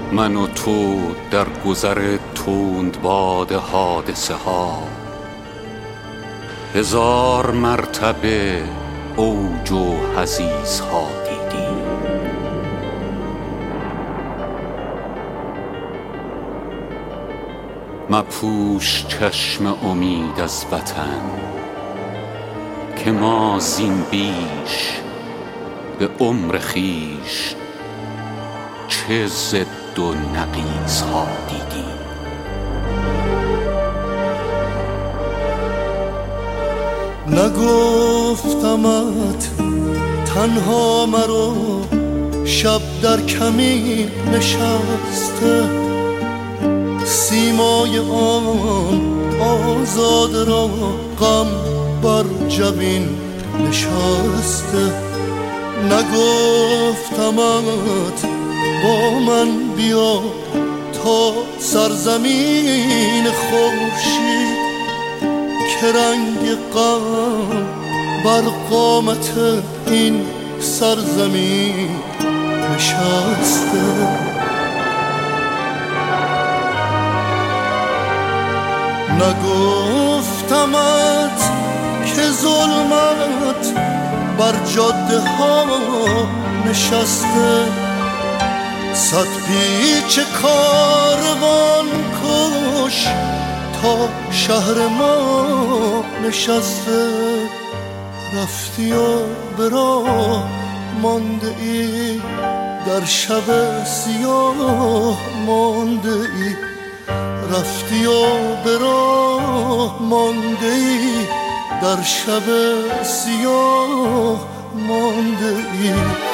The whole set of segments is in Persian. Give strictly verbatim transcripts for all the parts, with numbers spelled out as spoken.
من و تو در گذر تند باد حادثه ها هزار مرتبه اوج و حضیض ها دیدیم. مپوش چشم امید از وطن که ما زین بیش به عمر خویش چه ضد و نقیض ها دیدیم. نگفتمت تنها مرو شب در کمی نشسته، سیمای آن آزاده را غم بر جبین نشسته. نگفتمت با من بیا تا سرزمین خورشید که رنگ غم بر قامت این سرزمین نشسته. نگفتمت که ظلمت بر جاده ها نشسته، صد پیچ کاروان کش تا شهر ما نشسته. رفتی و به راه مانده ای در شب سیاه مانده ای، رفتی و به راه مانده ای در شب سیاه مانده ای.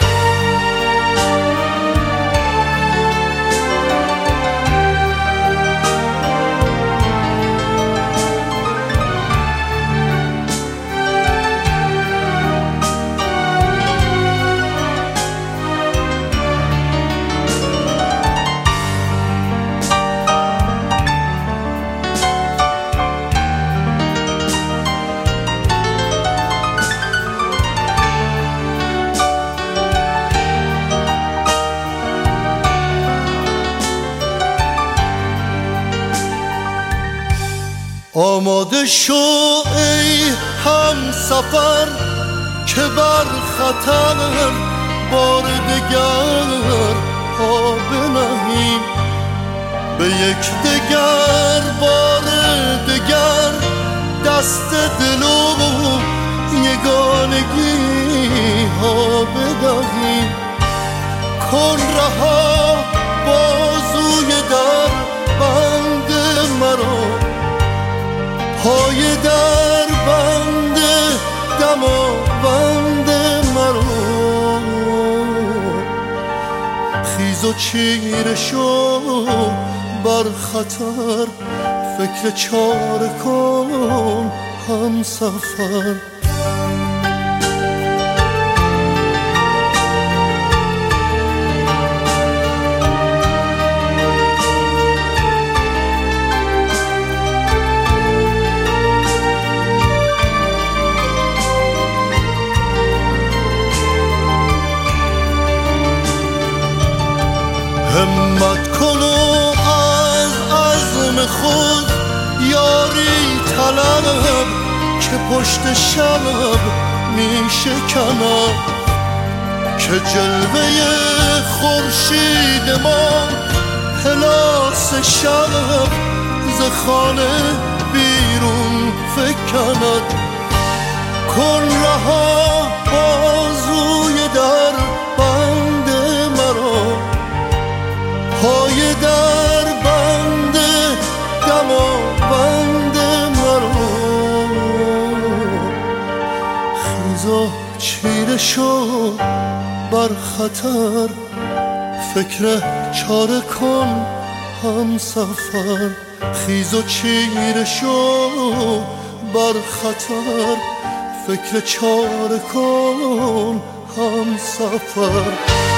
آماده شو ای هم سفر که بر خطر بار دگر پا بنهیم، به یک دگر بار دگر دست دل و یگانگی ها بدهیم. کن رها بازوی در بند مرا، پای در بند دماوند مرا. خیز و چیره شو بر خطر، فکر چاره کن هم سفر. همت کن و از عزم خود یاری طلب که پشت شب می شکند، که جلوه خورشید ما پلاس شب ز خانه بیرون فکند. کن رها بازوی در بند مرا، پای در بند دماوند مرا. خیز و چیره شو بر خطر، فکر چاره کن هم سفر. خیز و چیره شو بر خطر، فکر چاره کن هم سفر.